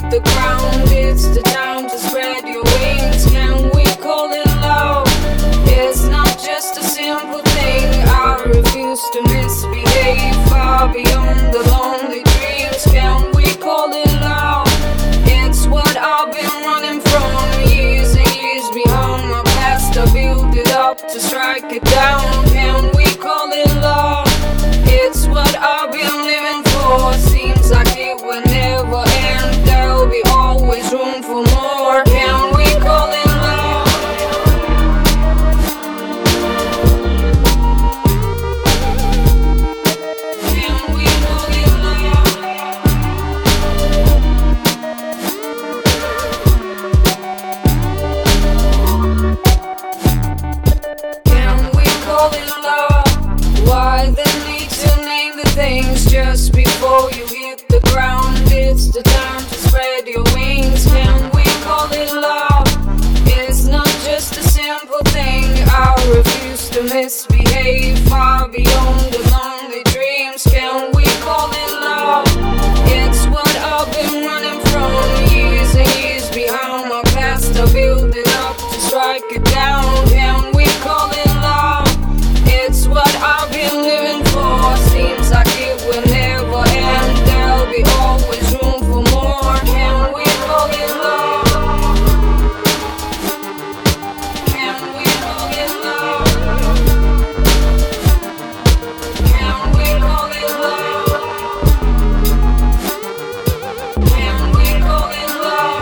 the ground. It's the time to spread your wings. Can we call it love? It's not just a simple thing. I refuse to misbehave. Far beyond the lonely dreams. Can we call it love? It's what I've been running from. Years and years behind my past. I built it up to strike it down. Can we call it love? It's what I've been living for. Seems like it will never end. There'll be always room for more. Can we call it love? Can we call it love? Can we call it love? Why the need to name the things just before you hit the ground? It's the time to spread your wings. Can we call it love? It's not just a simple thing. I refuse to misbehave. Far beyond the lonely dreams. Can we call it love? It's what I've been running from. Years and years behind my past. I built it up to strike it down. Can we call it love? It's what I've been living for. Seems like it will never end. There'll be always room for more. Can we call it love? Can we call it love? Can we call it love? Can we call it love?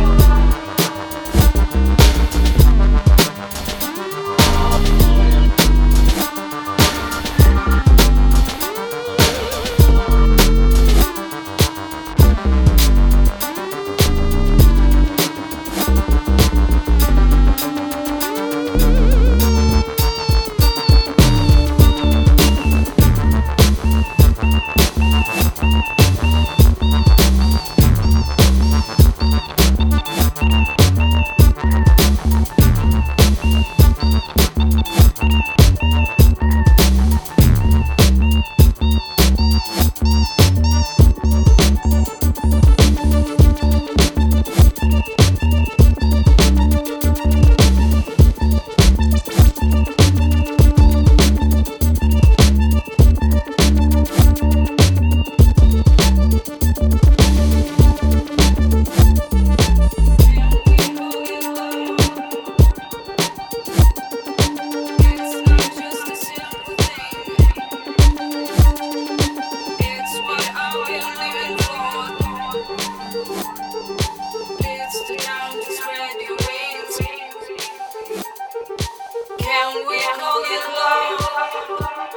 Can we call it love?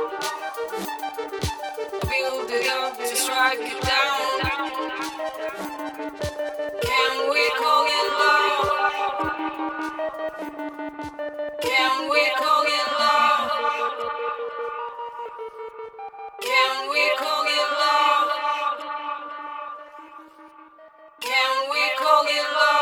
Build it up to strike it down. Can we call it love? Can we call it love? Can we call it love? Can we call it love?